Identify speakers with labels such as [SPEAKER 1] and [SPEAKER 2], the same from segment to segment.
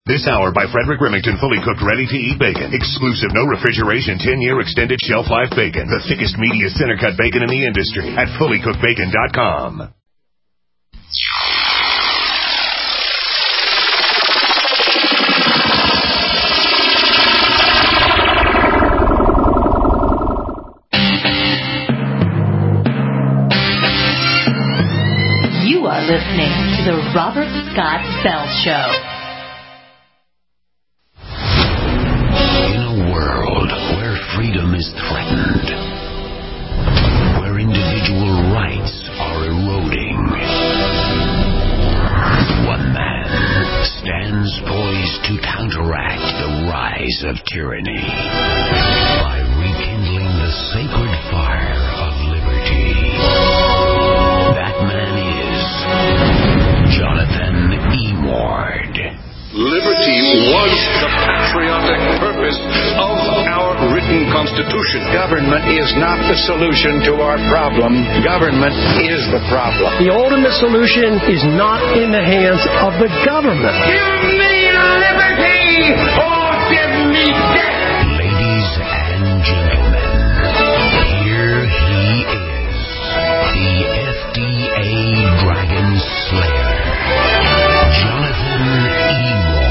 [SPEAKER 1] This hour by Frederick Remington, fully cooked, ready-to-eat bacon. Exclusive, no refrigeration, 10-year extended shelf life bacon. The thickest, meatiest, center-cut bacon in the industry at fullycookedbacon.com.
[SPEAKER 2] You are listening to the Robert Scott Bell Show.
[SPEAKER 3] In a world where freedom is threatened, where individual rights are eroding, one man stands poised to counteract the rise of tyranny by rekindling the sacred fire of liberty. That man is Jonathan E. Ward.
[SPEAKER 4] Liberty was the patriotic purpose of our written Constitution.
[SPEAKER 5] Government is not the solution to our problem. Government is the problem.
[SPEAKER 6] The ultimate solution is not in the hands of the government.
[SPEAKER 7] Give me liberty or give me death.
[SPEAKER 3] Ladies and gentlemen, here he is, the FDA Dragon Slayer, Jonathan E.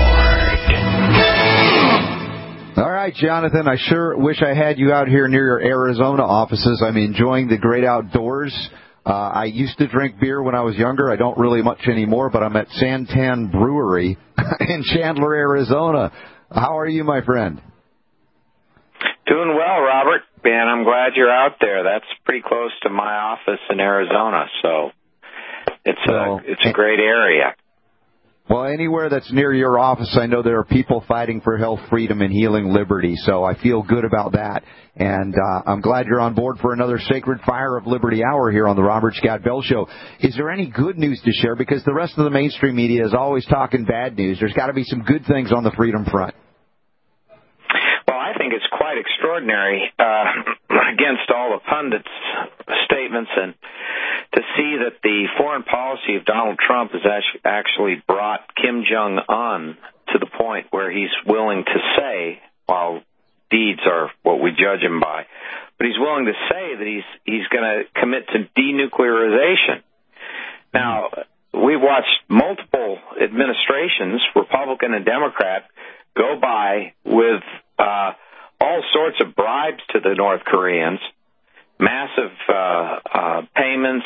[SPEAKER 3] Ward.
[SPEAKER 8] All right, Jonathan, I sure wish I had you out here near your Arizona offices. I'm enjoying the great outdoors. I used to drink beer when I was younger. I don't really much anymore, but I'm at Santan Brewery in Chandler, Arizona. How are you, my friend?
[SPEAKER 9] Doing well, Robert, and I'm glad you're out there. That's pretty close to my office in Arizona, so it's a great area.
[SPEAKER 8] Well, anywhere that's near your office, I know there are people fighting for health, freedom, and healing liberty, so I feel good about that. And I'm glad you're on board for another Sacred Fire of Liberty Hour here on the Robert Scott Bell Show. Is there any good news to share? Because the rest of the mainstream media is always talking bad news. There's got to be some good things on the freedom front.
[SPEAKER 9] Well, I think it's quite extraordinary against all the pundits' statements, and to see that the foreign policy of Donald Trump has actually brought Kim Jong-un to the point where he's willing to say, while deeds are what we judge him by, but he's willing to say that he's going to commit to denuclearization. Now, we've watched multiple administrations, Republican and Democrat, go by with all sorts of bribes to the North Koreans, massive payments,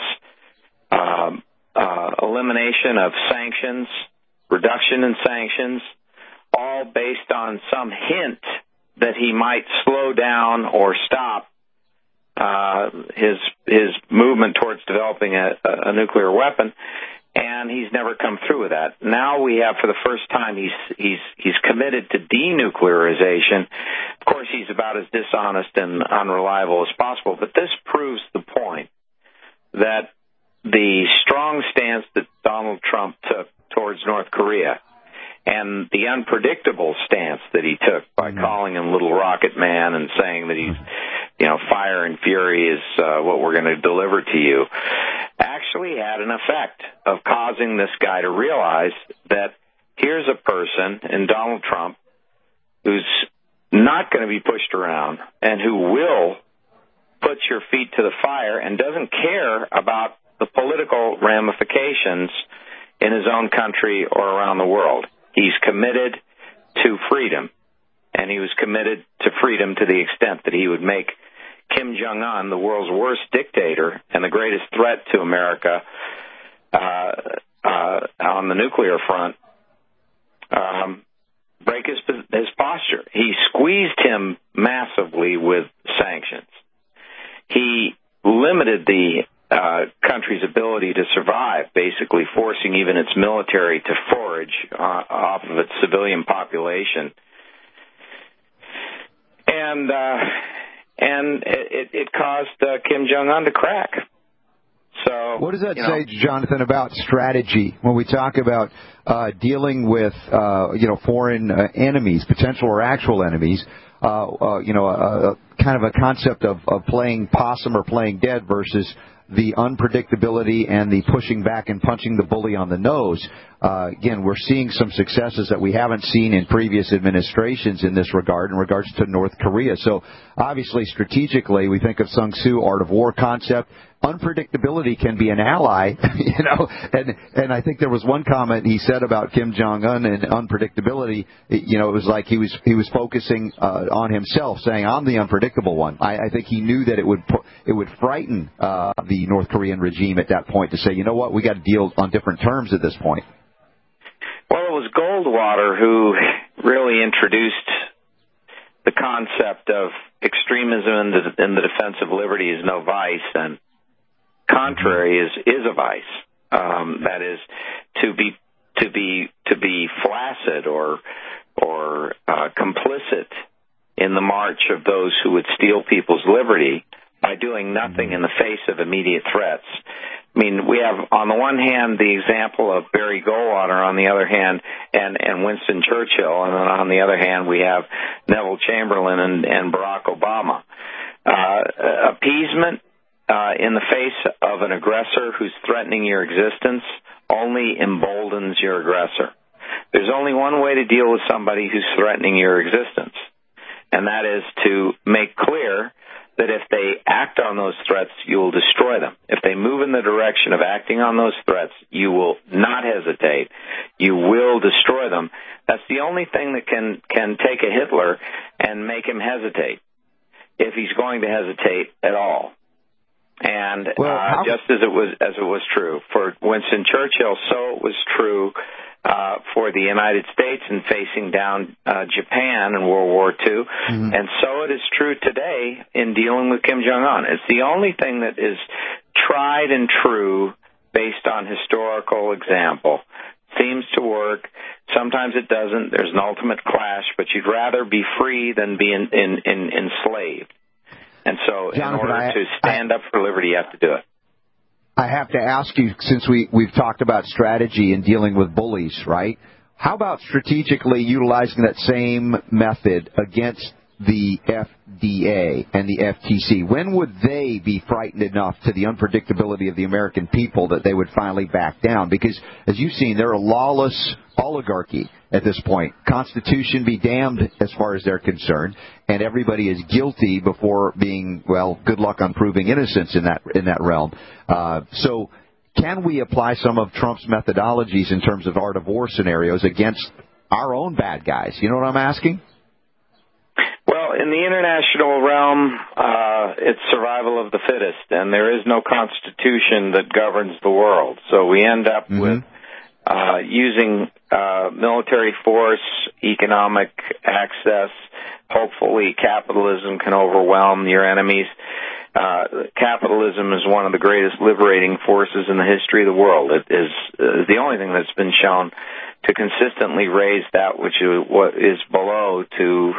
[SPEAKER 9] elimination of sanctions, reduction in sanctions, all based on some hint that he might slow down or stop his movement towards developing a nuclear weapon. And he's never come through with that. Now we have, for the first time, he's committed to denuclearization. Of course, he's about as dishonest and unreliable as possible. But this proves the point that the strong stance that Donald Trump took towards North Korea and the unpredictable stance that he took by calling him Little Rocket Man and saying that he's, fire and fury is what we're going to deliver to you, actually had an effect of causing this guy to realize that here's a person in Donald Trump who's not going to be pushed around and who will put your feet to the fire and doesn't care about the political ramifications in his own country or around the world. He's committed to freedom, and he was committed to freedom to the extent that he would make Kim Jong-un, the world's worst dictator and the greatest threat to America on the nuclear front, break his posture. He squeezed him massively with sanctions. He limited the country's ability to survive, basically forcing even its military to forage off of its civilian population. And it caused Kim Jong-un to crack. So,
[SPEAKER 8] what does that say, Jonathan, about strategy when we talk about dealing with foreign enemies, potential or actual enemies? Kind of a concept of playing possum or playing dead versus the unpredictability and the pushing back and punching the bully on the nose. again, we're seeing some successes that we haven't seen in previous administrations in this regard, in regards to North Korea. So obviously, strategically, we think of Sun Tzu, art of war concept. Unpredictability can be an ally, and I think there was one comment he said about Kim Jong-un and unpredictability. It was like he was focusing on himself, saying, I'm the unpredictable one. I think he knew that it would frighten the North Korean regime at that point to say, you know what, we got to deal on different terms at this point.
[SPEAKER 9] Well, it was Goldwater who really introduced the concept of extremism in the defense of liberty is no vice, and contrary is a vice. That is to be flaccid or complicit in the march of those who would steal people's liberty by doing nothing in the face of immediate threats. I mean, we have on the one hand the example of Barry Goldwater, on the other hand, and Winston Churchill, and then on the other hand we have Neville Chamberlain and Barack Obama. Appeasement in the face of an aggressor who's threatening your existence only emboldens your aggressor. There's only one way to deal with somebody who's threatening your existence, and that is to make clear that if they act on those threats, you will destroy them. If they move in the direction of acting on those threats, you will not hesitate. You will destroy them. That's the only thing that can take a Hitler and make him hesitate, if he's going to hesitate at all. And just as it was true for Winston Churchill, so it was true for the United States in facing down Japan in World War II, and so it is true today in dealing with Kim Jong-un. It's the only thing that is tried and true based on historical example. Seems to work. Sometimes it doesn't. There's an ultimate clash, but you'd rather be free than be enslaved. And so
[SPEAKER 8] Jonathan,
[SPEAKER 9] in order to stand up for liberty, you have to do it.
[SPEAKER 8] I have to ask you, since we've talked about strategy in dealing with bullies, right? How about strategically utilizing that same method against the FDA and the FTC? When would they be frightened enough to the unpredictability of the American people that they would finally back down? Because, as you've seen, they're a lawless oligarchy at this point. Constitution be damned as far as they're concerned, and everybody is guilty before being, well, good luck on proving innocence in that realm. So can we apply some of Trump's methodologies in terms of art of war scenarios against our own bad guys? You know what I'm asking?
[SPEAKER 9] Well, in the international realm, it's survival of the fittest, and there is no constitution that governs the world. So we end up with using military force, economic access. Hopefully capitalism can overwhelm your enemies. Capitalism is one of the greatest liberating forces in the history of the world. It is the only thing that's been shown to consistently raise that which is below to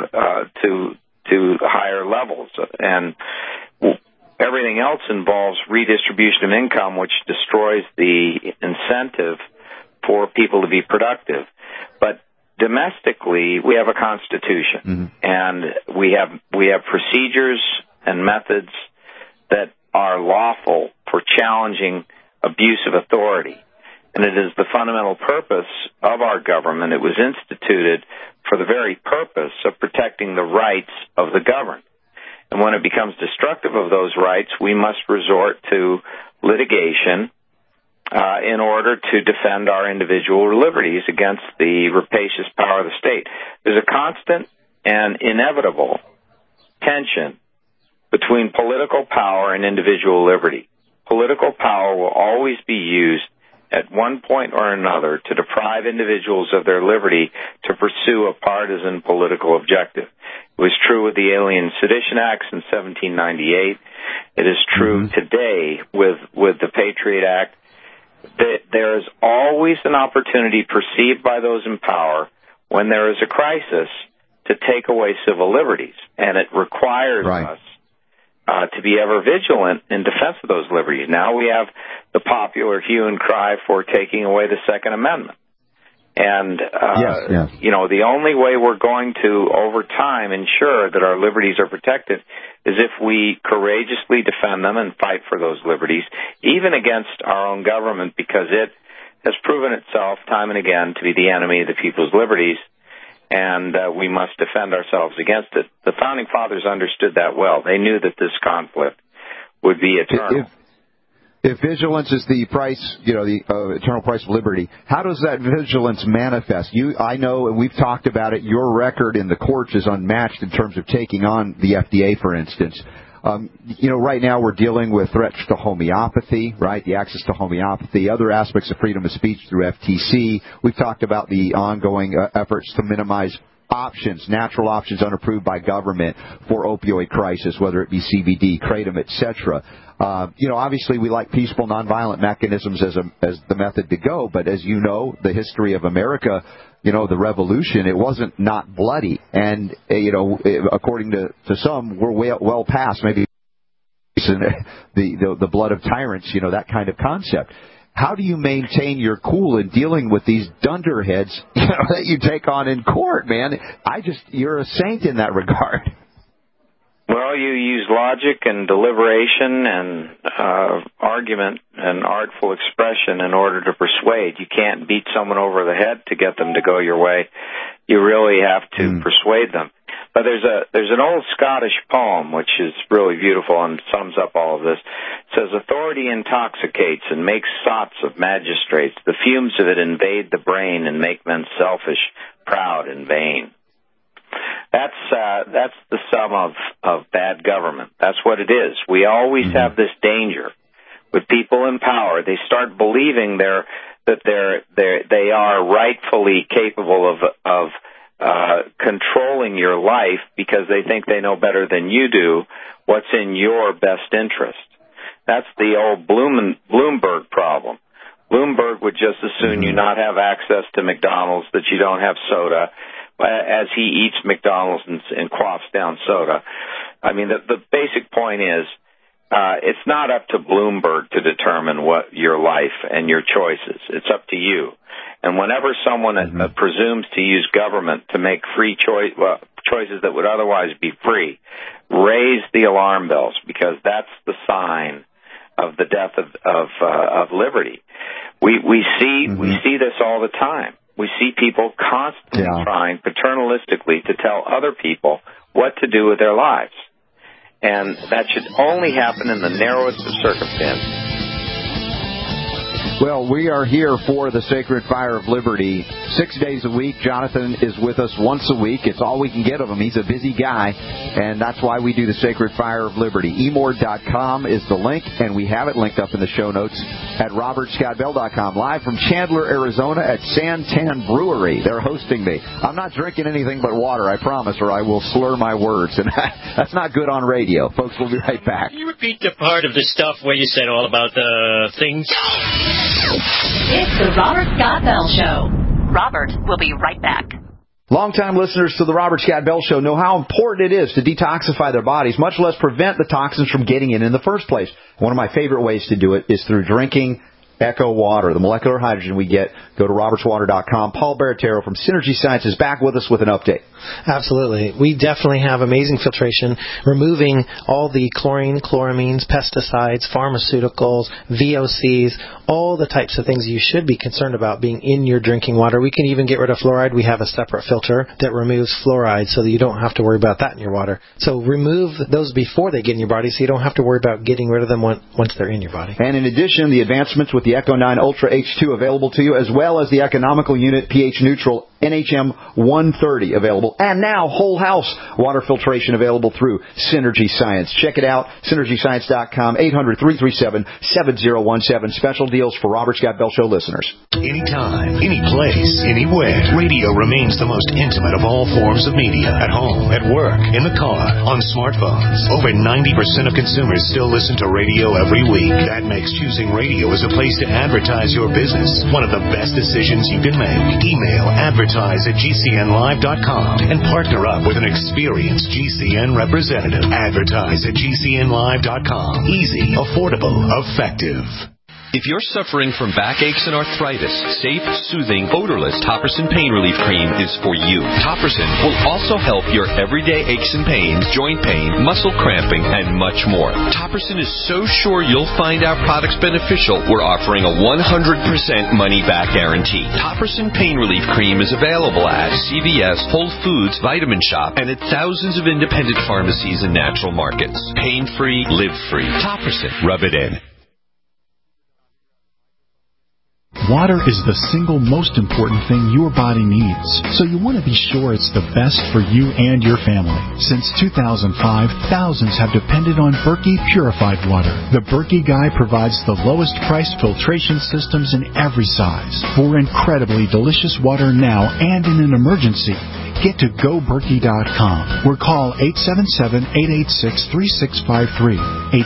[SPEAKER 9] higher levels. And everything else involves redistribution of income, which destroys the incentive for people to be productive. But domestically, we have a constitution, and we have procedures and methods that are lawful for challenging abuse of authority. And it is the fundamental purpose of our government. It was instituted for the very purpose of protecting the rights of the governed. And when it becomes destructive of those rights, we must resort to litigation in order to defend our individual liberties against the rapacious power of the state. There's a constant and inevitable tension between political power and individual liberty. Political power will always be used at one point or another to deprive individuals of their liberty to pursue a partisan political objective. It was true with the Alien Sedition Acts in 1798. It is true today with the Patriot Act. There is always an opportunity perceived by those in power when there is a crisis to take away civil liberties, and it requires us to be ever vigilant in defense of those liberties. Now we have the popular hue and cry for taking away the Second Amendment. And, you know, the only way we're going to, over time, ensure that our liberties are protected is if we courageously defend them and fight for those liberties, even against our own government, because it has proven itself time and again to be the enemy of the people's liberties, and we must defend ourselves against it. The Founding Fathers understood that well. They knew that this conflict would be eternal.
[SPEAKER 8] If vigilance is the price, the eternal price of liberty, how does that vigilance manifest? I know, and we've talked about it, your record in the courts is unmatched in terms of taking on the FDA, for instance. Right now we're dealing with threats to homeopathy, right? The access to homeopathy, other aspects of freedom of speech through FTC. We've talked about the ongoing efforts to minimize natural options unapproved by government for opioid crisis, whether it be CBD, kratom, etc. Obviously we like peaceful, nonviolent mechanisms as the method to go, but as you know, the history of America, the revolution, it wasn't not bloody. And, according to some, we're well past maybe the blood of tyrants, that kind of concept. How do you maintain your cool in dealing with these dunderheads, that you take on in court, man? You're a saint in that regard.
[SPEAKER 9] Well, you use logic and deliberation and argument and artful expression in order to persuade. You can't beat someone over the head to get them to go your way. You really have to persuade them. But there's an old Scottish poem which is really beautiful and sums up all of this. It says, "Authority intoxicates and makes sots of magistrates. The fumes of it invade the brain and make men selfish, proud, and vain." That's the sum of bad government. That's what it is. We always have this danger with people in power. They start believing that they are rightfully capable of controlling your life because they think they know better than you do what's in your best interest. That's the old Bloomberg problem. Bloomberg would just as soon you not have access to McDonald's, that you don't have soda, as he eats McDonald's and quaffs down soda. I mean, the basic point is, it's not up to Bloomberg to determine what your life and your choices. It's up to you. And whenever someone presumes to use government to make free choices that would otherwise be free, raise the alarm bells, because that's the sign of the death of liberty. We see this all the time. We see people constantly trying paternalistically to tell other people what to do with their lives. And that should only happen in the narrowest of circumstances.
[SPEAKER 8] Well, we are here for the Sacred Fire of Liberty 6 days a week. Jonathan is with us once a week. It's all we can get of him. He's a busy guy, and that's why we do the Sacred Fire of Liberty. emord.com is the link, and we have it linked up in the show notes at robertscottbell.com. Live from Chandler, Arizona at Santan Brewery. They're hosting me. I'm not drinking anything but water, I promise, or I will slur my words, and that's not good on radio. Folks, we'll be right back.
[SPEAKER 10] Can you repeat the part of the stuff where you said all about the things?
[SPEAKER 2] It's the Robert Scott Bell Show. Robert will be right back.
[SPEAKER 8] Longtime listeners to the Robert Scott Bell Show know how important it is to detoxify their bodies, much less prevent the toxins from getting in the first place. One of my favorite ways to do it is through drinking Echo Water, the molecular hydrogen we get. Go to robertswater.com. Paul Baratero from Synergy Science is back with us with an update.
[SPEAKER 11] Absolutely. We definitely have amazing filtration, removing all the chlorine, chloramines, pesticides, pharmaceuticals, VOCs, all the types of things you should be concerned about being in your drinking water. We can even get rid of fluoride. We have a separate filter that removes fluoride so that you don't have to worry about that in your water. So remove those before they get in your body so you don't have to worry about getting rid of them once they're in your body.
[SPEAKER 8] And in addition, the advancements with the Echo 9 Ultra H2 available to you, as well as the economical unit pH neutral NHM 130 available. And now whole house water filtration available through Synergy Science. Check it out, synergyscience.com, 800-337-7017. Special deals for Robert Scott Bell Show listeners.
[SPEAKER 1] Anytime, any place, anywhere. Radio remains the most intimate of all forms of media. At home, at work, in the car, on smartphones. Over 90% of consumers still listen to radio every week. That makes choosing radio as a place to advertise your business one of the best decisions you can make. Email advertise@gcnlive.com and partner up with an experienced GCN representative. Advertise@gcnlive.com. Easy, affordable, effective.
[SPEAKER 12] If you're suffering from backaches and arthritis, safe, soothing, odorless Topperson Pain Relief Cream is for you. Topperson will also help your everyday aches and pains, joint pain, muscle cramping, and much more. Topperson is so sure you'll find our products beneficial, we're offering a 100% money-back guarantee. Topperson Pain Relief Cream is available at CVS, Whole Foods, Vitamin Shop, and at thousands of independent pharmacies and natural markets. Pain-free, live-free. Topperson. Rub it in.
[SPEAKER 13] Water is the single most important thing your body needs, so you want to be sure it's the best for you and your family. Since 2005, thousands have depended on Berkey purified water. The Berkey Guy provides the lowest priced filtration systems in every size for incredibly delicious water now and in an emergency. Get to GoBerkey.com or call 877-886-3653.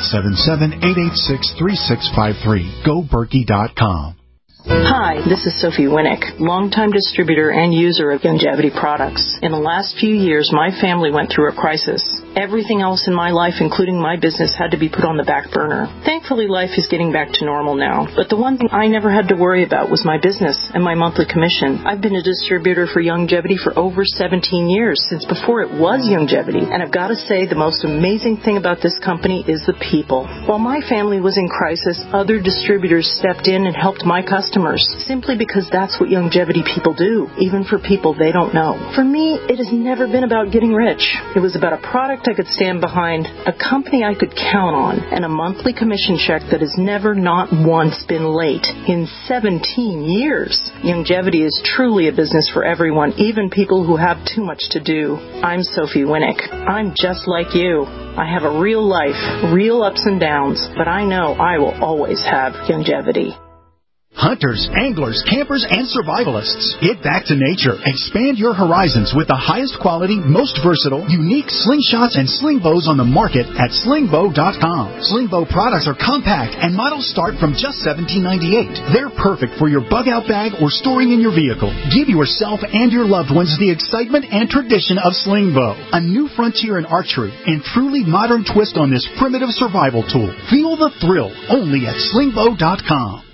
[SPEAKER 13] 877-886-3653. GoBerkey.com.
[SPEAKER 14] Hi, this is Sophie Winnick, longtime distributor and user of Youngevity products. In the last few years, my family went through a crisis. Everything else in my life, including my business, had to be put on the back burner. Thankfully, life is getting back to normal now. But the one thing I never had to worry about was my business and my monthly commission. I've been a distributor for Youngevity for over 17 years, since before it was Youngevity. And I've got to say, the most amazing thing about this company is the people. While my family was in crisis, other distributors stepped in and helped my customers, simply because that's what Youngevity people do, even for people they don't know. For me, it has never been about getting rich. It was about a product I could stand behind, a company I could count on, and a monthly commission check that has never, not once, been late in 17 years. Youngevity is truly a business for everyone, even people who have too much to do. I'm Sophie Winnick. I'm just like you. I have a real life, real ups and downs, but I know I will always have Youngevity.
[SPEAKER 13] Hunters, anglers, campers, and survivalists. Get back to nature. Expand your horizons with the highest quality, most versatile, unique slingshots and sling bows on the market at slingbow.com. Slingbow products are compact and models start from just $17.98. They're perfect for your bug-out bag or storing in your vehicle. Give yourself and your loved ones the excitement and tradition of Slingbow, a new frontier in archery and truly modern twist on this primitive survival tool. Feel the thrill only at slingbow.com.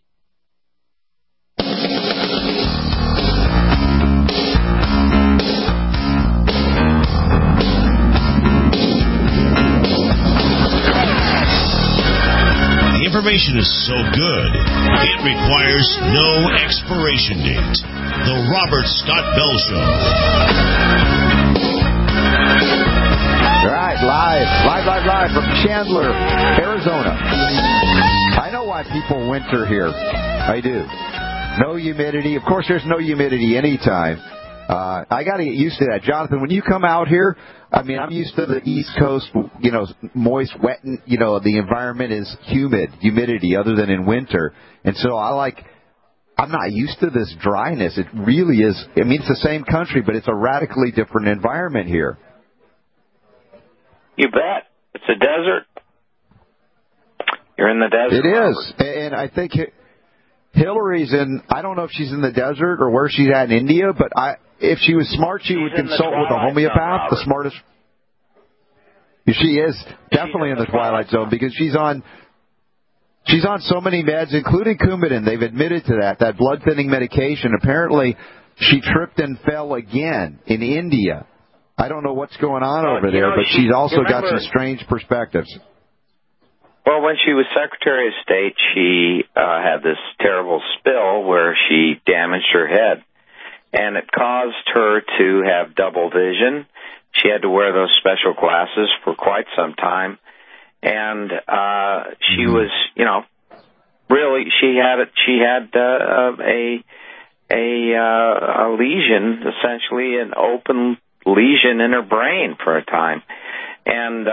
[SPEAKER 1] Information is so good, it requires no expiration date. The Robert Scott Bell Show.
[SPEAKER 8] All right, live from Chandler, Arizona. I know why people winter here. I do. No humidity. Of course, there's no humidity anytime. I got to get used to that. Jonathan, when you come out here, I mean, I'm used to the East Coast, moist, wet, and, the environment is humidity other than in winter. And so I'm not used to this dryness. It really is. I mean, it's the same country, but it's a radically different environment here.
[SPEAKER 9] You bet. It's a desert. You're in the desert.
[SPEAKER 8] It is. And I think Hillary's I don't know if she's in the desert or where she's at in India, but if she was smart, she would consult with a homeopath, the smartest. She is definitely in the Twilight Zone because she's on so many meds, including Coumadin. They've admitted to that blood thinning medication. Apparently, she tripped and fell again in India. I don't know what's going on over there, but she's also got some strange perspectives.
[SPEAKER 9] Well, when she was Secretary of State, she had this terrible spill where she damaged her head. And it caused her to have double vision. She had to wear those special glasses for quite some time. And she was, really, she had a lesion, essentially an open lesion in her brain for a time. And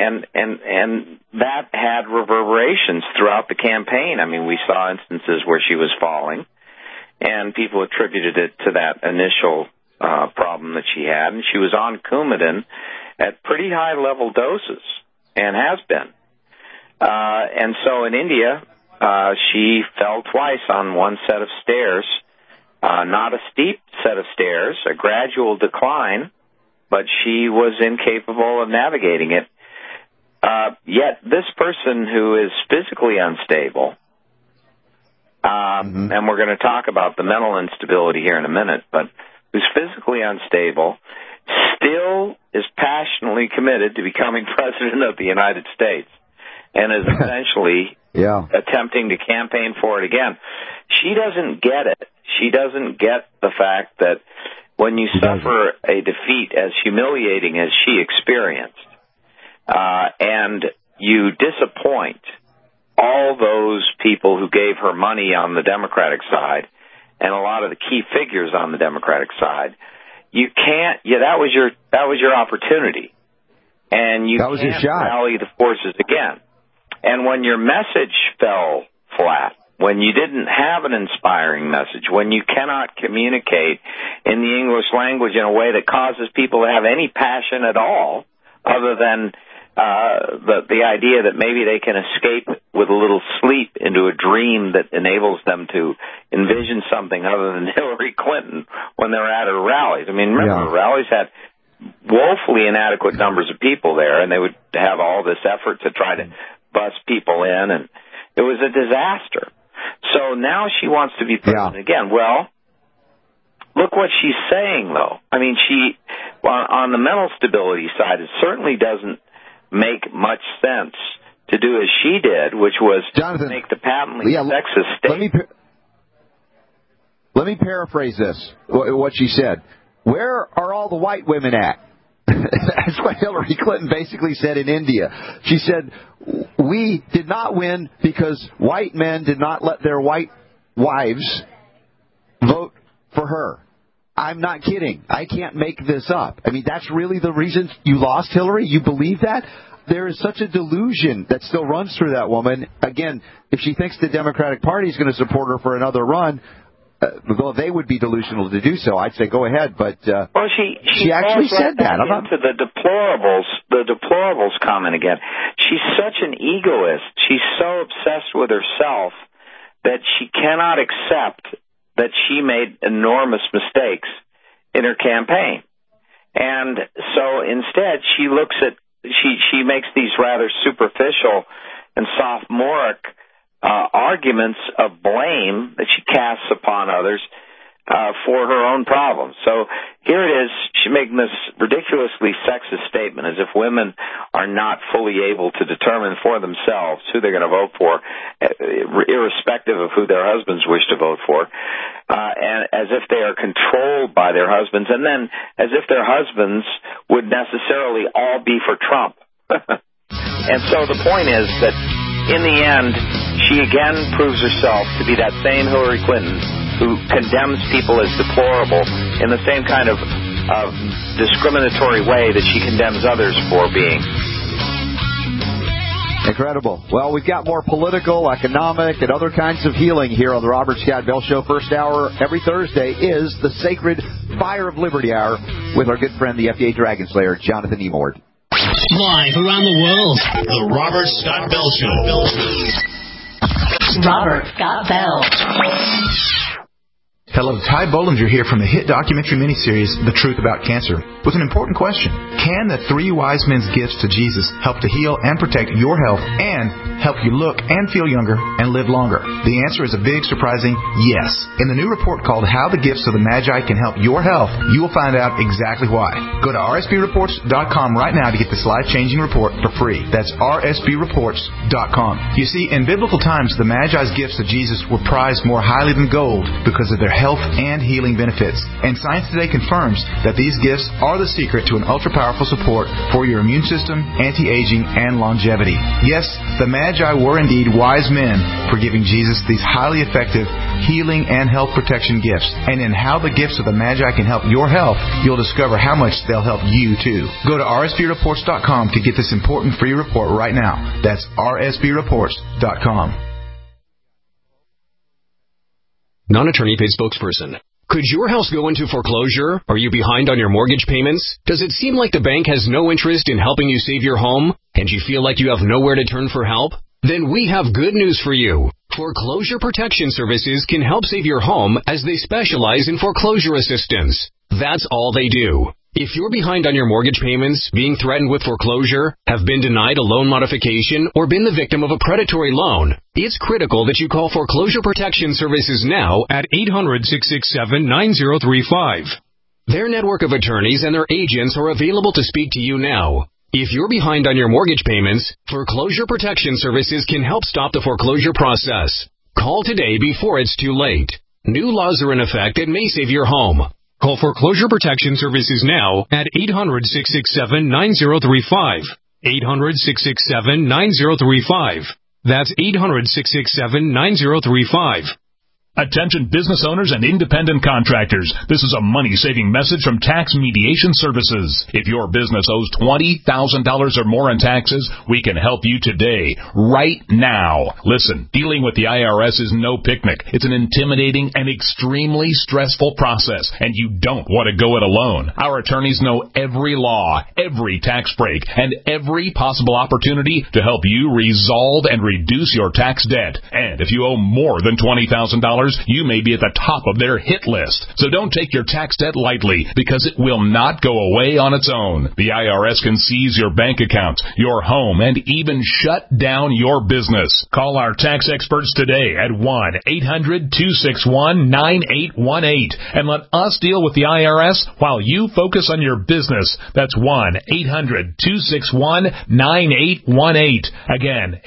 [SPEAKER 9] that had reverberations throughout the campaign. I mean, we saw instances where she was falling, and people attributed it to that initial problem that she had. And she was on Coumadin at pretty high-level doses, and has been. And so in India, she fell twice on one set of stairs, not a steep set of stairs, a gradual decline, but she was incapable of navigating it. Yet this person who is physically unstable and we're going to talk about the mental instability here in a minute, but who's physically unstable, still is passionately committed to becoming president of the United States, and is essentially attempting to campaign for it again. She doesn't get it. She doesn't get the fact that when you suffer a defeat as humiliating as she experienced, and you disappoint all those people who gave her money on the Democratic side and a lot of the key figures on the Democratic side, you can't. That was your opportunity, and you can't rally the forces again. And when your message fell flat, when you didn't have an inspiring message, when you cannot communicate in the English language in a way that causes people to have any passion at all, other than the idea that maybe they can escape with a little sleep into a dream that enables them to envision something other than Hillary Clinton when they're at her rallies. I mean, remember, the rallies had woefully inadequate numbers of people there, and they would have all this effort to try to bus people in, and it was a disaster. So now she wants to be president again. Well, look what she's saying, though. I mean, on the mental stability side, it certainly doesn't make much sense to do as she did, which was make the patently sexist statement.
[SPEAKER 8] Let me paraphrase this, what she said. Where are all the white women at? That's what Hillary Clinton basically said in India. She said, we did not win because white men did not let their white wives vote for her. I'm not kidding. I can't make this up. I mean, that's really the reason you lost, Hillary? You believe that? There is such a delusion that still runs through that woman. Again, if she thinks the Democratic Party is going to support her for another run, though they would be delusional to do so, I'd say go ahead. But
[SPEAKER 9] well, she actually said that. I'm into the deplorables comment again. She's such an egoist. She's so obsessed with herself that she cannot accept that she made enormous mistakes in her campaign. And so instead she makes these rather superficial and sophomoric arguments of blame that she casts upon others for her own problems. So here it is, she's making this ridiculously sexist statement as if women are not fully able to determine for themselves who they're going to vote for, irrespective of who their husbands wish to vote for, and as if they are controlled by their husbands, and then as if their husbands would necessarily all be for Trump. And so the point is that in the end, she again proves herself to be that same Hillary Clinton who condemns people as deplorable in the same kind of discriminatory way that she condemns others for being.
[SPEAKER 8] Incredible. Well, we've got more political, economic, and other kinds of healing here on the Robert Scott Bell Show. First hour every Thursday is the Sacred Fire of Liberty Hour with our good friend, the FDA Dragon Slayer, Jonathan Emord.
[SPEAKER 1] Live around the world, the Robert Scott Bell Show.
[SPEAKER 2] Robert Scott Bell.
[SPEAKER 15] Hello, Ty Bollinger here from the hit documentary miniseries, The Truth About Cancer, with an important question. Can the three wise men's gifts to Jesus help to heal and protect your health and help you look and feel younger and live longer? The answer is a big, surprising yes. In the new report called How the Gifts of the Magi Can Help Your Health, you will find out exactly why. Go to rsbreports.com right now to get this life-changing report for free. That's rsbreports.com. You see, in biblical times, the Magi's gifts to Jesus were prized more highly than gold because of their health and healing benefits. And science today confirms that these gifts are the secret to an ultra-powerful support for your immune system, anti-aging, and longevity. Yes, the Magi were indeed wise men for giving Jesus these highly effective healing and health protection gifts. And in How the Gifts of the Magi Can Help Your Health, you'll discover how much they'll help you too. Go to rsbreports.com to get this important free report right now. That's rsbreports.com.
[SPEAKER 16] Non-attorney paid spokesperson. Could your house go into foreclosure? Are you behind on your mortgage payments? Does it seem like the bank has no interest in helping you save your home? And you feel like you have nowhere to turn for help? Then we have good news for you. Foreclosure Protection Services can help save your home as they specialize in foreclosure assistance. That's all they do. If you're behind on your mortgage payments, being threatened with foreclosure, have been denied a loan modification, or been the victim of a predatory loan, it's critical that you call Foreclosure Protection Services now at 800-667-9035. Their network of attorneys and their agents are available to speak to you now. If you're behind on your mortgage payments, Foreclosure Protection Services can help stop the foreclosure process. Call today before it's too late. New laws are in effect that may save your home. Call Foreclosure Protection Services now at 800-667-9035. 800-667-9035. That's 800-667-9035.
[SPEAKER 17] Attention business owners and independent contractors. This is a money-saving message from Tax Mediation Services. If your business owes $20,000 or more in taxes, we can help you today, right now. Listen, dealing with the IRS is no picnic. It's an intimidating and extremely stressful process, and you don't want to go it alone. Our attorneys know every law, every tax break, and every possible opportunity to help you resolve and reduce your tax debt. And if you owe more than $20,000, you may be at the top of their hit list. So don't take your tax debt lightly, because it will not go away on its own. The IRS can seize your bank accounts, your home, and even shut down your business. Call our tax experts today at 1-800-261-9818 and let us deal with the IRS while you focus on your business. That's 1-800-261-9818. Again,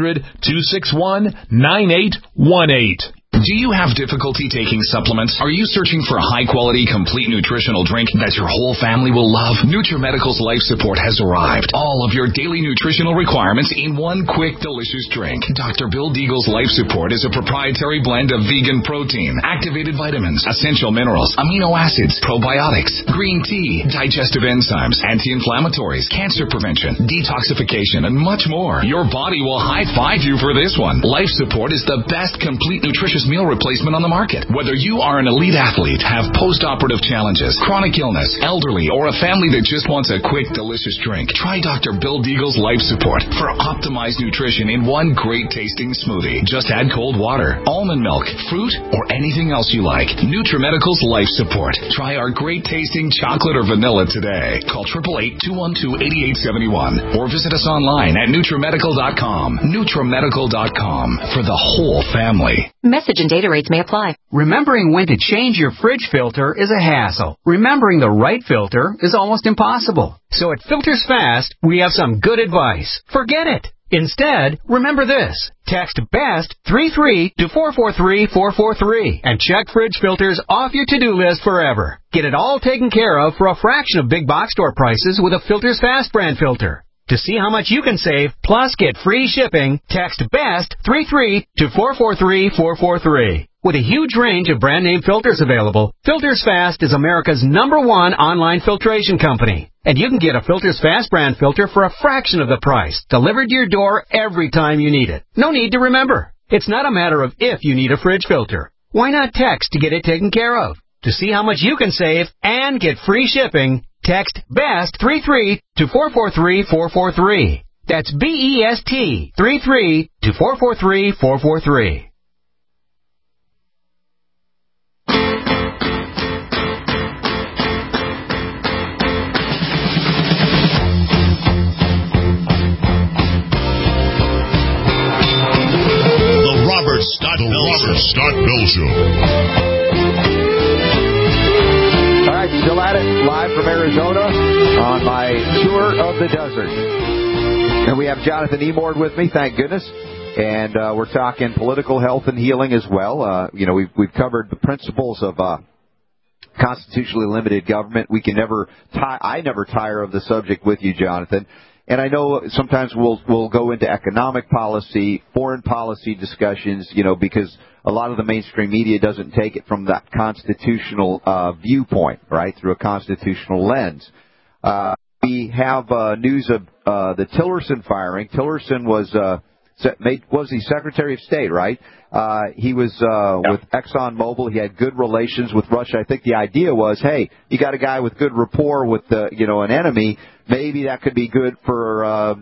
[SPEAKER 17] 800-261-9818.
[SPEAKER 18] Do you have difficulty taking supplements? Are you searching for a high-quality, complete nutritional drink that your whole family will love? NutriMedical's Life Support has arrived. All of your daily nutritional requirements in one quick, delicious drink. Dr. Bill Deagle's Life Support is a proprietary blend of vegan protein, activated vitamins, essential minerals, amino acids, probiotics, green tea, digestive enzymes, anti-inflammatories, cancer prevention, detoxification, and much more. Your body will high-five you for this one. Life Support is the best complete nutritious meal replacement on the market. Whether you are an elite athlete, have post-operative challenges, chronic illness, elderly, or a family that just wants a quick, delicious drink, try Dr. Bill Deagle's Life Support for optimized nutrition in one great-tasting smoothie. Just add cold water, almond milk, fruit, or anything else you like. NutriMedical's Life Support. Try our great-tasting chocolate or vanilla today. Call 888-212-8871 or visit us online at NutriMedical.com. NutriMedical.com for the whole family.
[SPEAKER 2] Message and data rates may apply.
[SPEAKER 19] Remembering when to change your fridge filter is a hassle. Remembering the right filter is almost impossible. So at Filters Fast, we have some good advice. Forget it. Instead, remember this. Text BEST 33 to 443-443 and check fridge filters off your to-do list forever. Get it all taken care of for a fraction of big box store prices with a Filters Fast brand filter. To see how much you can save, plus get free shipping, text BEST 33 to 443-443. With a huge range of brand name filters available, Filters Fast is America's #1 online filtration company. And you can get a Filters Fast brand filter for a fraction of the price, delivered to your door every time you need it. No need to remember. It's not a matter of if you need a fridge filter. Why not text to get it taken care of? To see how much you can save and get free shipping, text BEST 33 to 443-443. That's BEST 33 to 443-443.
[SPEAKER 1] The Robert Scott Bell Show.
[SPEAKER 8] All right, still at it, live from Arizona on my tour of the desert. And we have Jonathan Emord with me, thank goodness. And we're talking political health and healing as well. We've covered the principles of constitutionally limited government. We can I never tire of the subject with you, Jonathan. And I know sometimes we'll go into economic policy, foreign policy discussions, because a lot of the mainstream media doesn't take it from that constitutional viewpoint, right, through a constitutional lens. We have news of the Tillerson firing. Tillerson was he Secretary of State, right? He was with ExxonMobil. He had good relations with Russia. I think the idea was, hey, you got a guy with good rapport with an enemy. Maybe that could be good for a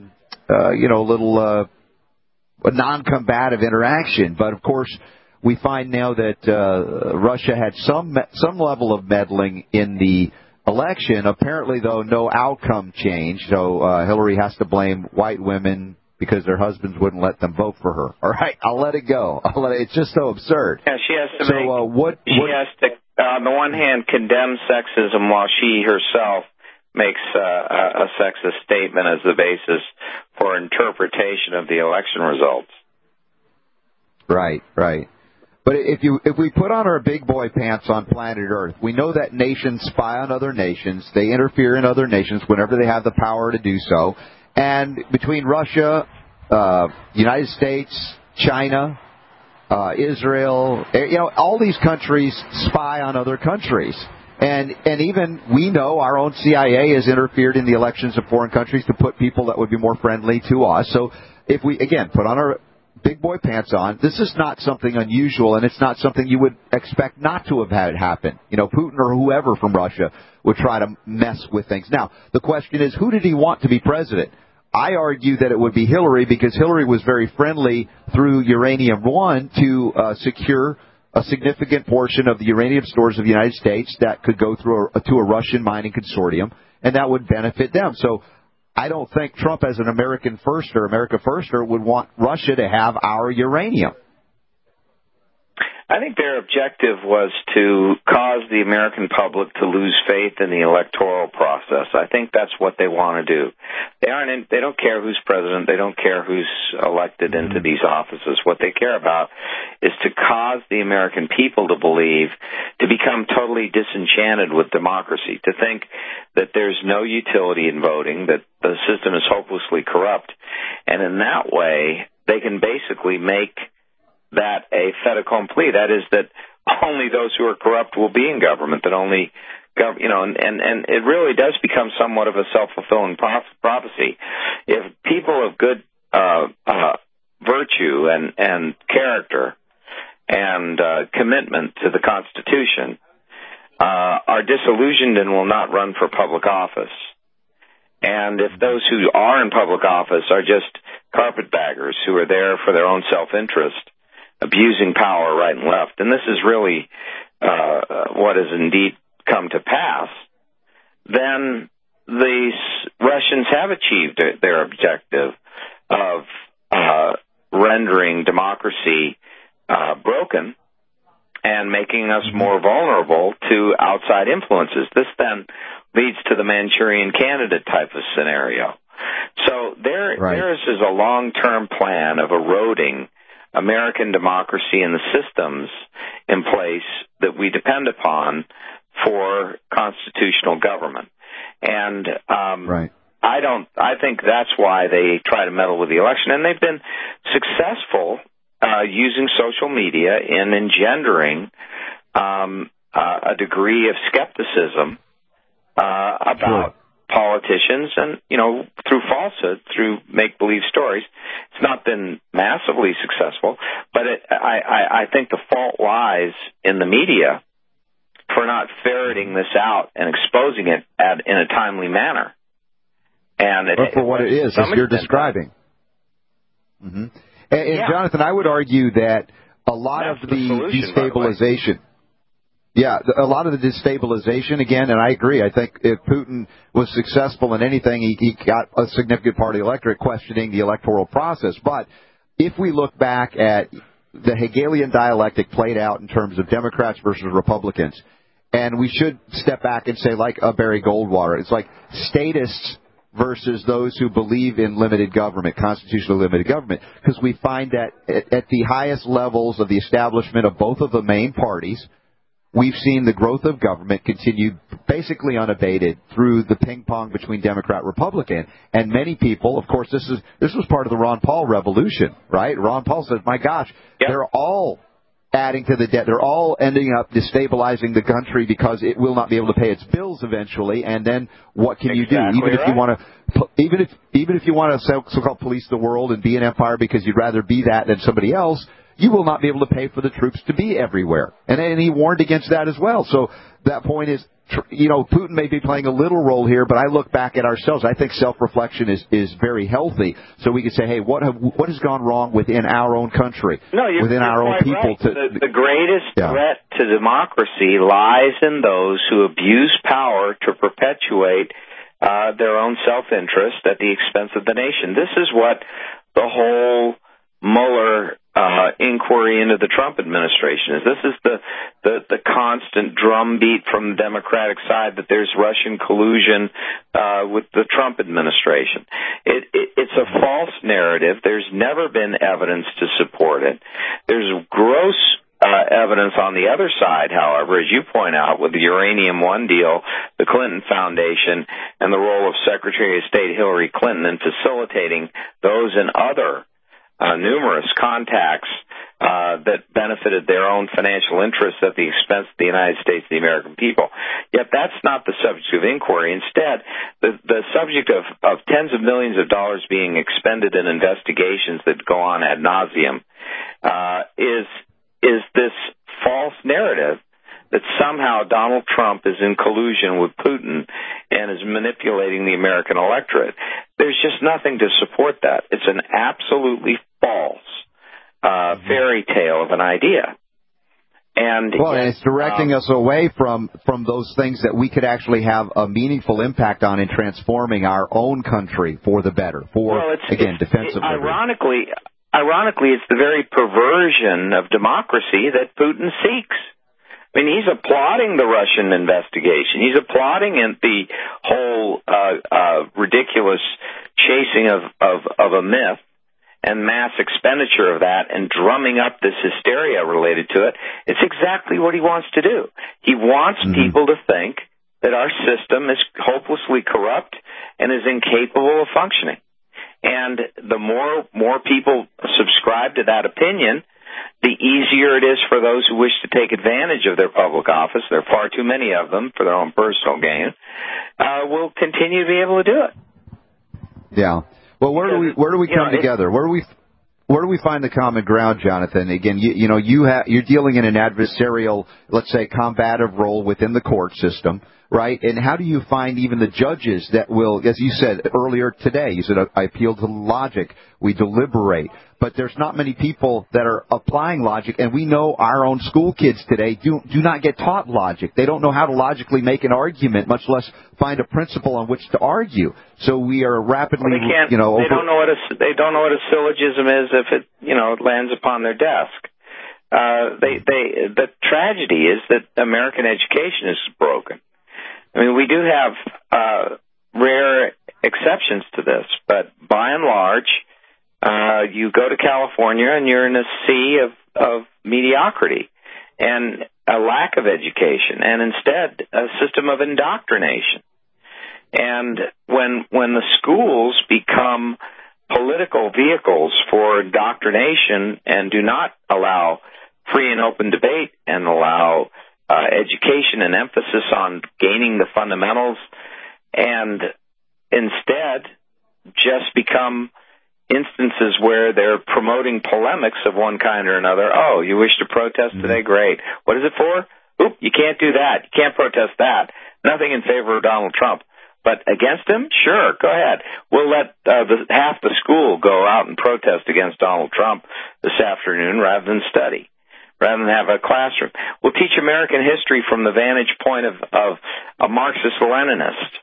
[SPEAKER 8] non-combative interaction. But of course, we find now that Russia had some level of meddling in the election. Apparently, though, no outcome changed. So Hillary has to blame white women because their husbands wouldn't let them vote for her. All right, I'll let it go. It's just so absurd.
[SPEAKER 9] Yeah, she has to
[SPEAKER 8] she has
[SPEAKER 9] to, on the one hand, condemn sexism while she herself makes a sexist statement as the basis for interpretation of the election results.
[SPEAKER 8] Right. But if we put on our big boy pants on planet Earth, we know that nations spy on other nations. They interfere in other nations whenever they have the power to do so. And between Russia, United States, China, Israel, all these countries spy on other countries. And even we know our own CIA has interfered in the elections of foreign countries to put people that would be more friendly to us. So if we, again, put on our big boy pants on, this is not something unusual, and it's not something you would expect not to have had happen. Putin or whoever from Russia would try to mess with things. Now, the question is, who did he want to be president? I argue that it would be Hillary, because Hillary was very friendly through Uranium One to secure a significant portion of the uranium stores of the United States that could go through to a Russian mining consortium, and that would benefit them. So I don't think Trump, as an America firster, would want Russia to have our uranium.
[SPEAKER 9] I think their objective was to cause the American public to lose faith in the electoral process. I think that's what they want to do. They don't care who's president. They don't care who's elected into these offices. What they care about is to cause the American people to become totally disenchanted with democracy, to think that there's no utility in voting, that the system is hopelessly corrupt. And in that way, they can basically make that a fait accompli. That is, that only those who are corrupt will be in government, that only, and it really does become somewhat of a self-fulfilling prophecy. If people of good virtue and character and commitment to the Constitution are disillusioned and will not run for public office, and if those who are in public office are just carpetbaggers who are there for their own self-interest, abusing power right and left, and this is really what has indeed come to pass, then the Russians have achieved their objective of rendering democracy broken and making us more vulnerable to outside influences. This then leads to the Manchurian Candidate type of scenario. So there is a long-term plan of eroding American democracy and the systems in place that we depend upon for constitutional government. And I think that's why they try to meddle with the election. And they've been successful using social media in engendering a degree of skepticism about politicians, and through falsehood, through make-believe stories. It's not been massively successful, but I think the fault lies in the media for not ferreting this out and exposing it in a timely manner. And
[SPEAKER 8] for what it is, as you're describing. Mm-hmm. And Jonathan, I would argue that a lot of the destabilization. Yeah, a lot of the destabilization, again, and I agree, I think if Putin was successful in anything, he got a significant part of the electorate questioning the electoral process. But if we look back at the Hegelian dialectic played out in terms of Democrats versus Republicans, and we should step back and say, like Barry Goldwater, it's like statists versus those who believe in limited government, constitutional limited government, because we find that at the highest levels of the establishment of both of the main parties, we've seen the growth of government continue basically unabated through the ping pong between Democrat and Republican. And many people, of course, this was part of the Ron Paul revolution, right? Ron Paul said, my gosh, they're all adding to the debt. They're all ending up destabilizing the country because it will not be able to pay its bills eventually. And then what can you do? Even if you want to, even if you want to so-called police the world and be an empire because you'd rather be that than somebody else, you will not be able to pay for the troops to be everywhere. And he warned against that as well. So that point is, Putin may be playing a little role here, but I look back at ourselves. I think self-reflection is very healthy. So we can say, hey, what has gone wrong within our own country, within our own people?
[SPEAKER 9] Right. The greatest threat to democracy lies in those who abuse power to perpetuate their own self-interest at the expense of the nation. This is what the whole Mueller inquiry into the Trump administration is. This is the constant drumbeat from the Democratic side that there's Russian collusion with the Trump administration. It's a false narrative. There's never been evidence to support it. There's gross evidence on the other side, however, as you point out, with the Uranium One deal, the Clinton Foundation, and the role of Secretary of State Hillary Clinton in facilitating those and other numerous contacts that benefited their own financial interests at the expense of the United States and the American people. Yet that's not the subject of inquiry. Instead, the subject of tens of millions of dollars being expended in investigations that go on ad nauseum is this false narrative that somehow Donald Trump is in collusion with Putin and is manipulating the American electorate. There's just nothing to support that. It's an absolutely false fairy tale of an idea. And
[SPEAKER 8] it's directing us away from those things that we could actually have a meaningful impact on in transforming our own country for the better, defense of liberty.
[SPEAKER 9] Ironically, it's the very perversion of democracy that Putin seeks. I mean, he's applauding the Russian investigation. He's applauding the whole ridiculous chasing of a myth and mass expenditure of that and drumming up this hysteria related to it. It's exactly what he wants to do. He wants people to think that our system is hopelessly corrupt and is incapable of functioning. And the more people subscribe to that opinion, the easier it is for those who wish to take advantage of their public office, there are far too many of them for their own personal gain, will continue to be able to do it.
[SPEAKER 8] Yeah. Well, where do we come together? Where do we find the common ground, Jonathan? Again, you're dealing in an adversarial, let's say, combative role within the court system, right? And how do you find even the judges that will, as you said earlier today, you said, I appeal to logic, we deliberate. But there's not many people that are applying logic, and we know our own school kids today do not get taught logic. They don't know how to logically make an argument, much less find a principle on which to argue. So we are rapidly,
[SPEAKER 9] they don't know what a syllogism is if it lands upon their desk. The tragedy is that American education is broken. I mean, we do have rare exceptions to this, but by and large, you go to California and you're in a sea of mediocrity and a lack of education, and instead a system of indoctrination. And when the schools become political vehicles for indoctrination and do not allow free and open debate and allow education and emphasis on gaining the fundamentals, and instead just become instances where they're promoting polemics of one kind or another. Oh, you wish to protest today? Great. What is it for? Oop, you can't do that. You can't protest that. Nothing in favor of Donald Trump. But against him? Sure, go ahead. We'll let half the school go out and protest against Donald Trump this afternoon rather than study, rather than have a classroom. We'll teach American history from the vantage point of a Marxist-Leninist.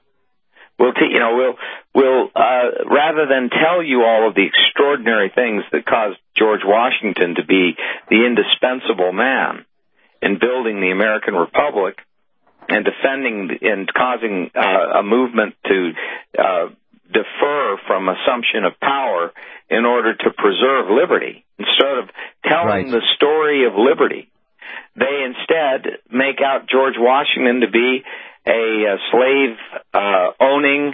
[SPEAKER 9] We'll rather than tell you all of the extraordinary things that caused George Washington to be the indispensable man in building the American Republic and defending and causing a movement to defer from assumption of power in order to preserve liberty, instead of telling the story of liberty, they instead make out George Washington to be a slave-owning,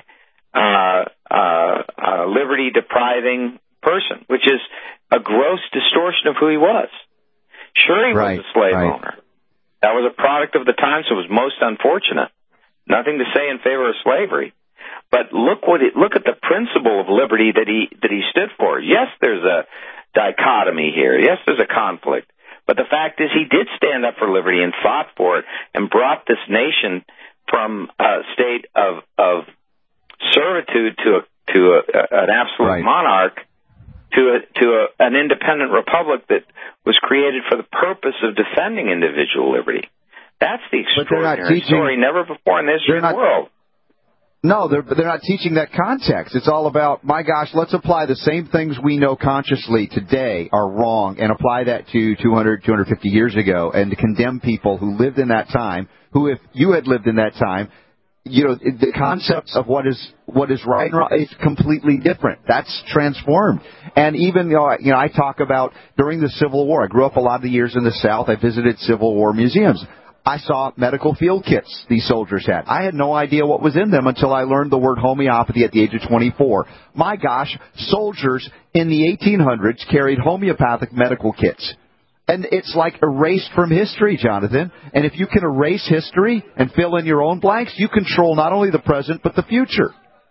[SPEAKER 9] liberty-depriving person, which is a gross distortion of who he was. Sure, he was a slave owner. That was a product of the times. It was most unfortunate. Nothing to say in favor of slavery. But look at the principle of liberty that he stood for. Yes, there's a dichotomy here. Yes, there's a conflict. But the fact is, he did stand up for liberty and fought for it and brought this nation from a state of servitude to an absolute monarch to an independent republic that was created for the purpose of defending individual liberty. That's the extraordinary story. Never before in the history of the world.
[SPEAKER 8] No, they're not teaching that context. It's all about, my gosh, let's apply the same things we know consciously today are wrong and apply that to 200, 250 years ago and to condemn people who lived in that time, who if you had lived in that time, the concepts of what is right and wrong is completely different. That's transformed. And even, I talk about during the Civil War, I grew up a lot of the years in the South. I visited Civil War museums. I saw medical field kits these soldiers had. I had no idea what was in them until I learned the word homeopathy at the age of 24. My gosh, soldiers in the 1800s carried homeopathic medical kits. And it's like erased from history, Jonathan. And if you can erase history and fill in your own blanks, you control not only the present but the future.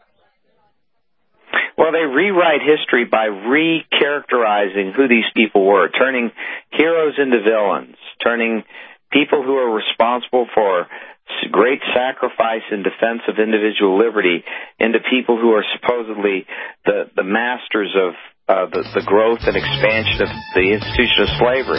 [SPEAKER 9] Well, they rewrite history by recharacterizing who these people were, turning heroes into villains, turning people who are responsible for great sacrifice in defense of individual liberty into people who are supposedly the masters of the growth and expansion of the institution of slavery.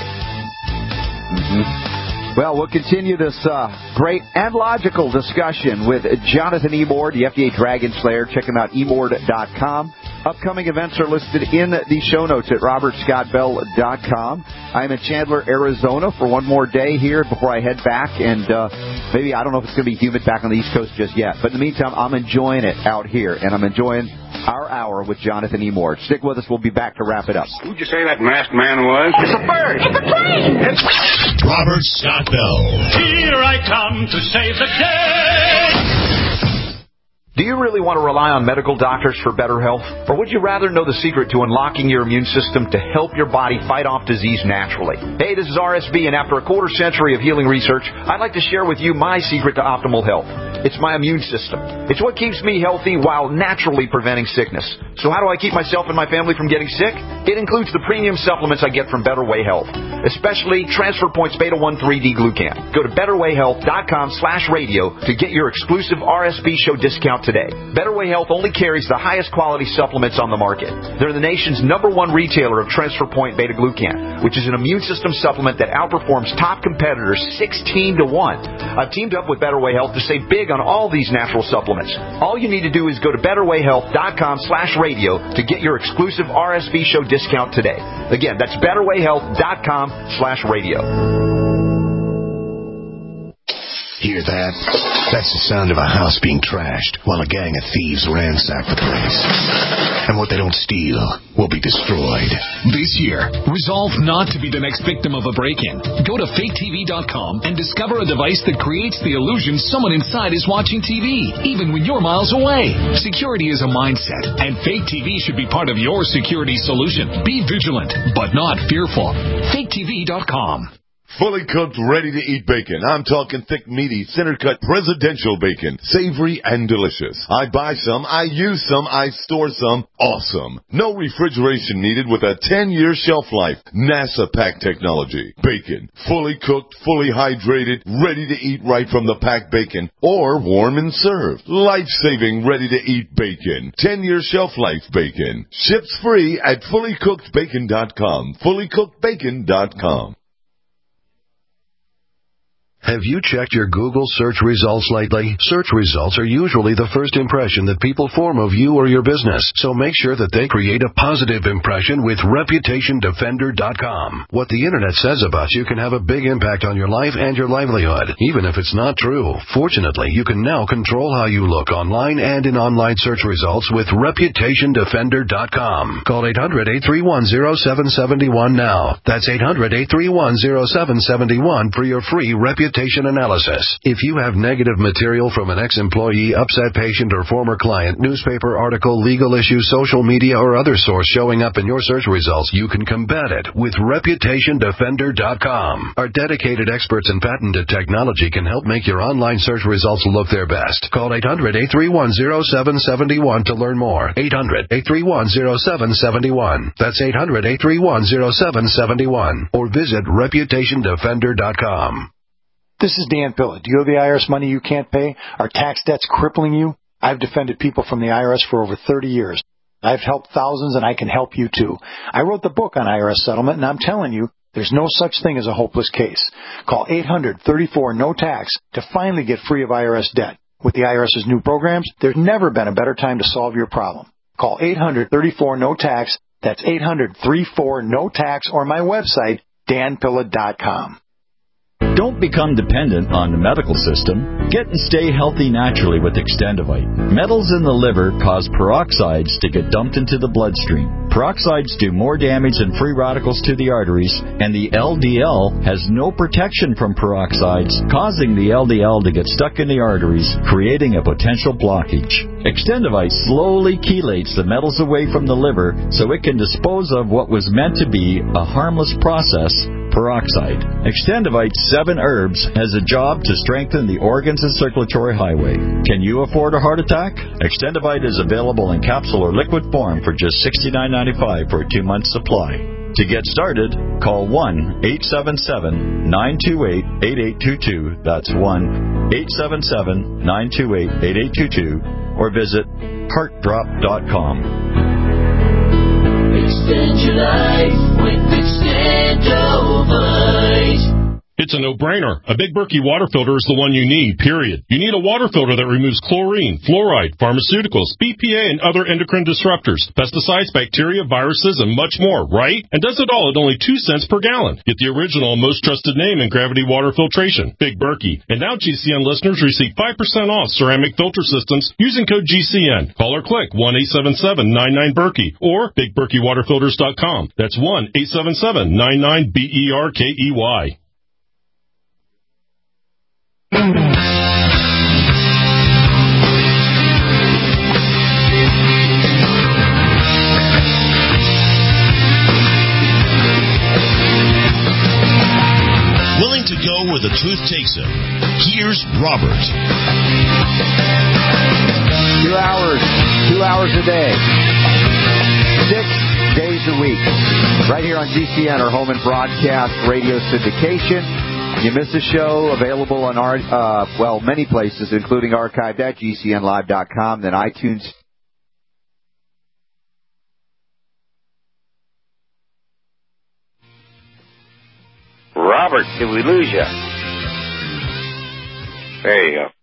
[SPEAKER 8] Mm-hmm. Well, we'll continue this great and logical discussion with Jonathan Emord, the FDA Dragon Slayer. Check him out, emord.com. Upcoming events are listed in the show notes at robertscottbell.com. I'm in Chandler, Arizona for one more day here before I head back. And maybe, I don't know if it's going to be humid back on the East Coast just yet. But in the meantime, I'm enjoying it out here. And I'm enjoying our hour with Jonathan Emord. Stick with us. We'll be back to wrap it up.
[SPEAKER 5] Who'd you say that masked man was? It's a bird.
[SPEAKER 2] It's a plane.
[SPEAKER 5] It's
[SPEAKER 1] Robert Scott Bell.
[SPEAKER 20] Here I come to save the day.
[SPEAKER 8] Do you really want to rely on medical doctors for better health? Or would you rather know the secret to unlocking your immune system to help your body fight off disease naturally? Hey, this is RSB, and after a quarter century of healing research, I'd like to share with you my secret to optimal health. It's my immune system. It's what keeps me healthy while naturally preventing sickness. So how do I keep myself and my family from getting sick? It includes the premium supplements I get from Better Way Health, especially Transfer Points Beta 1 3D-Glucan. Go to betterwayhealth.com/radio to get your exclusive RSB show discount today. Better Way Health only carries the highest quality supplements on the market. They're the nation's #1 retailer of Transfer Point Beta Glucan, which is an immune system supplement that outperforms top competitors 16 to 1. I've teamed up with Better Way Health to save big on all these natural supplements. All you need to do is go to betterwayhealth.com/radio to get your exclusive RSB show discount today. Again, that's betterwayhealth.com/radio.
[SPEAKER 1] Hear that? That's the sound of a house being trashed while a gang of thieves ransack the place. And what they don't steal will be destroyed.
[SPEAKER 18] This year, resolve not to be the next victim of a break-in. Go to faketv.com and discover a device that creates the illusion someone inside is watching TV, even when you're miles away. Security is a mindset, and Fake TV should be part of your security solution. Be vigilant, but not fearful. faketv.com.
[SPEAKER 21] Fully cooked, ready-to-eat bacon. I'm talking thick, meaty, center-cut presidential bacon. Savory and delicious. I buy some, I use some, I store some. Awesome. No refrigeration needed with a 10-year shelf life. NASA pack technology. Bacon. Fully cooked, fully hydrated, ready to eat right from the packed bacon. Or warm and served. Life-saving, ready-to-eat bacon. 10-year shelf life bacon. Ships free at fullycookedbacon.com. fullycookedbacon.com.
[SPEAKER 3] Have you checked your Google search results lately? Search results are usually the first impression that people form of you or your business, so make sure that they create a positive impression with ReputationDefender.com. What the Internet says about you can have a big impact on your life and your livelihood, even if it's not true. Fortunately, you can now control how you look online and in online search results with ReputationDefender.com. Call 800-831-0771 now. That's 800-831-0771 for your free Reputation Reputation Analysis. If you have negative material from an ex-employee, upset patient, or former client, newspaper article, legal issue, social media, or other source showing up in your search results, you can combat it with ReputationDefender.com. Our dedicated experts in patented technology can help make your online search results look their best. Call 800-831-0771 to learn more. 800-831-0771. That's 800-831-0771. Or visit ReputationDefender.com.
[SPEAKER 4] This is Dan Pilla. Do you owe the IRS money you can't pay? Are tax debts crippling you? I've defended people from the IRS for over 30 years. I've helped thousands, and I can help you too. I wrote the book on IRS settlement, and I'm telling you, there's no such thing as a hopeless case. Call 800-34-NO-TAX to finally get free of IRS debt. With the IRS's new programs, there's never been a better time to solve your problem. Call 800-34-NO-TAX. That's 800-34-NO-TAX, or my website, danpilla.com.
[SPEAKER 22] Don't become dependent on the medical system. Get and stay healthy naturally with Extendivite. Metals in the liver cause peroxides to get dumped into the bloodstream. Peroxides do more damage than free radicals to the arteries, and the LDL has no protection from peroxides, causing the LDL to get stuck in the arteries, creating a potential blockage. Extendivite slowly chelates the metals away from the liver so it can dispose of what was meant to be a harmless process, peroxide. Extendivite 7 herbs has a job to strengthen the organs and circulatory highway. Can you afford a heart attack? Extendivite is available in capsule or liquid form for just $69.95 for a 2-month supply. To get started, call 1-877-928-8822. That's 1-877-928-8822. Or visit heartdrop.com.
[SPEAKER 23] Extend your life with Extendovite.
[SPEAKER 24] It's a no-brainer. A Big Berkey water filter is the one you need, period. You need a water filter that removes chlorine, fluoride, pharmaceuticals, BPA, and other endocrine disruptors, pesticides, bacteria, viruses, and much more, right? And does it all at only 2 cents per gallon. Get the original, most trusted name in gravity water filtration, Big Berkey. And now GCN listeners receive 5% off ceramic filter systems using code GCN. Call or click 1-877-99-BERKEY or BigBerkeyWaterFilters.com. That's 1-877-99-BERKEY.
[SPEAKER 1] Willing to go where the truth takes him. Here's Robert.
[SPEAKER 8] 2 hours a day. 6 days a week. Right here on GCN, our home and broadcast radio syndication. You miss a show, available on our, many places, including archived at GCNlive.com, then iTunes.
[SPEAKER 9] Robert, did we lose you? There you go.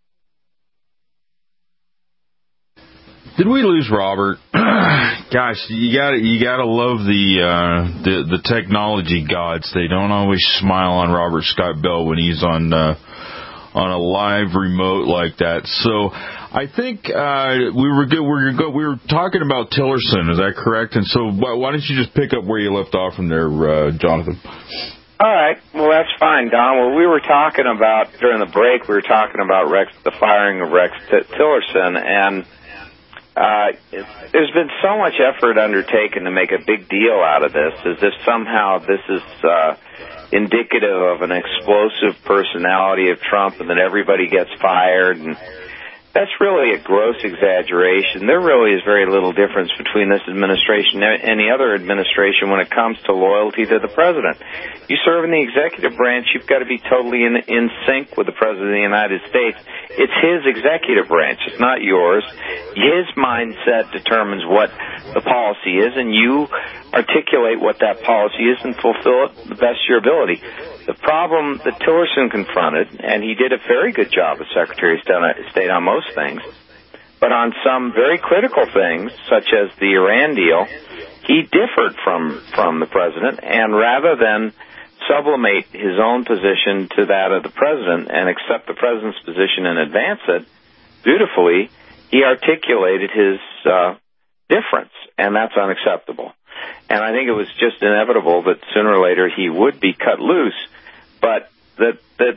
[SPEAKER 25] Did we lose Robert? Gosh, you gotta love the technology gods. They don't always smile on Robert Scott Bell when he's on a live remote like that. So I think we were good. We were talking about Tillerson. Is that correct? And so why don't you just pick up where you left off from there, Jonathan?
[SPEAKER 9] All right. Well, that's fine, Don. Well, we were talking about, during the break, we were talking about the firing of Rex Tillerson, and there's been so much effort undertaken to make a big deal out of this, as if somehow this is indicative of an explosive personality of Trump and that everybody gets fired. And that's really a gross exaggeration. There really is very little difference between this administration and any other administration when it comes to loyalty to the president. You serve in the executive branch, you've got to be totally in sync with the president of the United States. It's his executive branch. It's not yours. His mindset determines what the policy is, and you articulate what that policy is and fulfill it the best of your ability. The problem that Tillerson confronted, and he did a very good job as Secretary of State on most things, but on some very critical things, such as the Iran deal, he differed from the president, and rather than sublimate his own position to that of the president and accept the president's position and advance it dutifully, he articulated his difference, and that's unacceptable. And I think it was just inevitable that sooner or later he would be cut loose, but that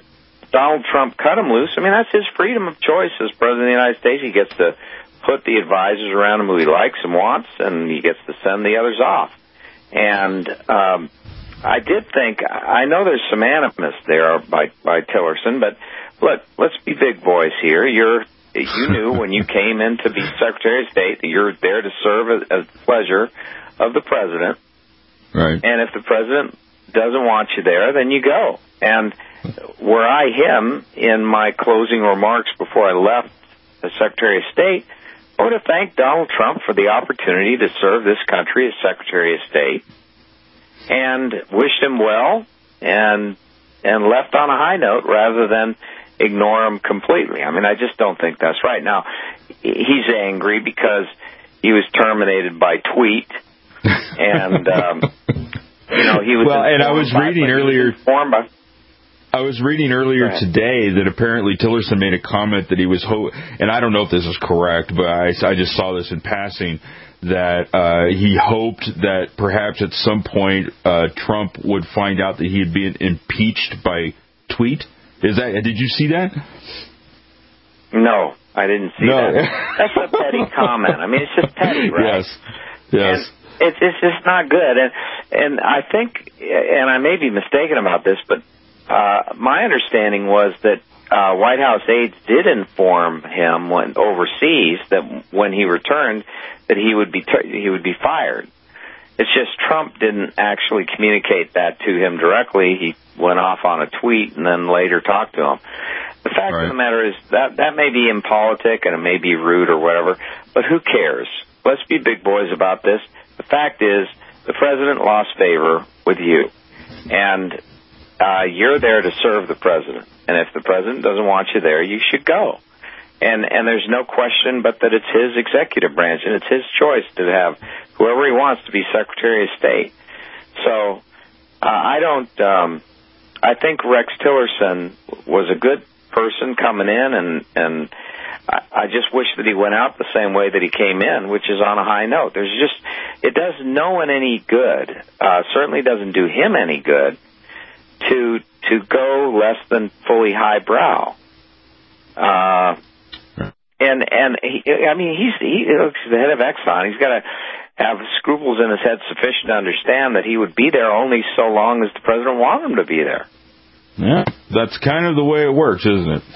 [SPEAKER 9] Donald Trump cut him loose, I mean, that's his freedom of choice as President of the United States. He gets to put the advisors around him who he likes and wants, and he gets to send the others off. And I did think, I know there's some animus there by Tillerson, but look, let's be big boys here. You knew when you came in to be Secretary of State that you're there to serve at the pleasure of the President.
[SPEAKER 25] Right.
[SPEAKER 9] And if the President doesn't want you there, then you go. And were I him, in my closing remarks before I left as Secretary of State, I would have thanked Donald Trump for the opportunity to serve this country as Secretary of State and wished him well and left on a high note rather than ignore him completely. I mean, I just don't think that's right. Now, he's angry because he was terminated by tweet, and he was.
[SPEAKER 25] Well, and I was reading earlier. I was reading earlier today that apparently Tillerson made a comment that he was, and I don't know if this is correct, but I just saw this in passing, that he hoped that perhaps at some point Trump would find out that he had been impeached by tweet. Did you see that?
[SPEAKER 9] No, I didn't see that. That's a petty comment. I mean, it's just petty, right?
[SPEAKER 25] Yes.
[SPEAKER 9] And it's just not good. And I think, and I may be mistaken about this, but my understanding was that White House aides did inform him when overseas that when he returned that he would be fired. It's just Trump didn't actually communicate that to him directly. He went off on a tweet and then later talked to him. The fact of the matter is that may be impolitic and it may be rude or whatever, but who cares? Let's be big boys about this. The fact is the president lost favor with you, and you're there to serve the president. And if the president doesn't want you there, you should go. And there's no question but that it's his executive branch, and it's his choice to have whoever he wants to be Secretary of State. So I think Rex Tillerson was a good person coming in, and I just wish that he went out the same way that he came in, which is on a high note. It does no one any good, certainly doesn't do him any good, to go less than fully highbrow. And he's the head of Exxon. He's got to have scruples in his head sufficient to understand that he would be there only so long as the president wanted him to be there.
[SPEAKER 25] Yeah, that's kind of the way it works, isn't it?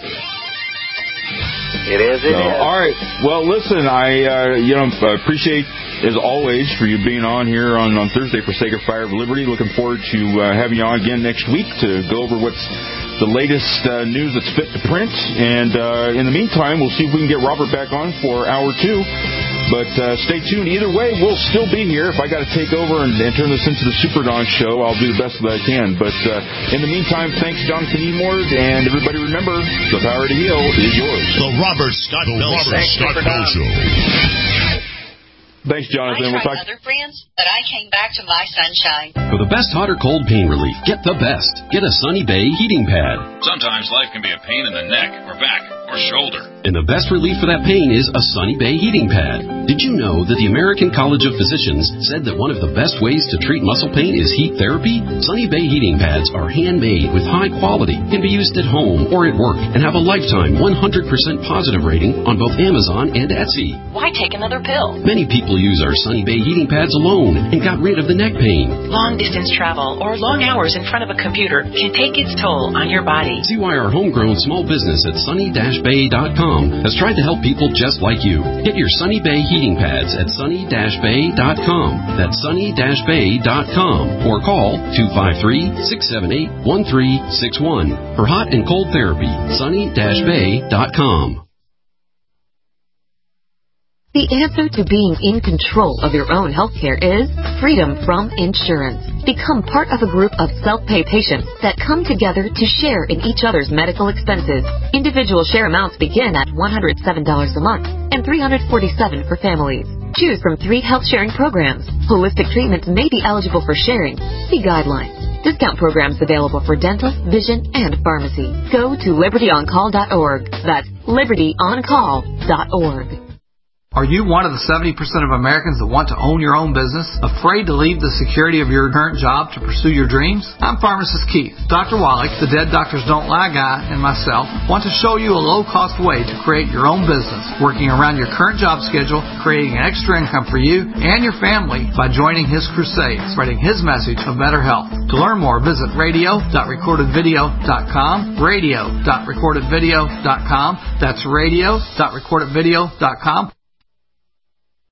[SPEAKER 9] It is.
[SPEAKER 25] All right. Well, listen, I appreciate, as always, for you being on here on Thursday for Sacred Fire of Liberty. Looking forward to having you on again next week to go over what's the latest news that's fit to print. And in the meantime, we'll see if we can get Robert back on for hour 2. But stay tuned. Either way, we'll still be here. If I got to take over and turn this into the Super Don show, I'll do the best that I can. But in the meantime, thanks, Jonathan Emord. And everybody remember, the power to heal is yours.
[SPEAKER 1] The Robert Scott Bell Show.
[SPEAKER 25] Thanks, Jonathan.
[SPEAKER 2] I tried other brands, but I came back to my Sunshine.
[SPEAKER 6] For the best hot or cold pain relief, get the best. Get a Sunny Bay heating pad.
[SPEAKER 18] Sometimes life can be a pain in the neck or back or shoulder.
[SPEAKER 6] And the best relief for that pain is a Sunny Bay heating pad. Did you know that the American College of Physicians said that one of the best ways to treat muscle pain is heat therapy? Sunny Bay heating pads are handmade with high quality, can be used at home or at work, and have a lifetime 100% positive rating on both Amazon and Etsy.
[SPEAKER 2] Why take another pill?
[SPEAKER 6] Many people use our Sunny Bay heating pads alone and got rid of the neck pain.
[SPEAKER 2] Long distance travel or long hours in front of a computer can take its toll on your body.
[SPEAKER 6] See why our homegrown small business at sunny-bay.com has tried to help people just like you. Get your Sunny Bay heating pads at sunny-bay.com. That's sunny-bay.com. Or call 253-678-1361 for hot and cold therapy. sunny-bay.com.
[SPEAKER 7] The answer to being in control of your own healthcare is freedom from insurance. Become part of a group of self-pay patients that come together to share in each other's medical expenses. Individual share amounts begin at $107 a month and $347 for families. Choose from 3 health-sharing programs. Holistic treatments may be eligible for sharing. See guidelines. Discount programs available for dental, vision, and pharmacy. Go to libertyoncall.org. That's libertyoncall.org.
[SPEAKER 10] Are you one of the 70% of Americans that want to own your own business, afraid to leave the security of your current job to pursue your dreams? I'm Pharmacist Keith. Dr. Wallach, the Dead Doctors Don't Lie guy, and myself want to show you a low-cost way to create your own business, working around your current job schedule, creating an extra income for you and your family by joining his crusade, spreading his message of better health. To learn more, visit radio.recordedvideo.com, radio.recordedvideo.com. That's radio.recordedvideo.com.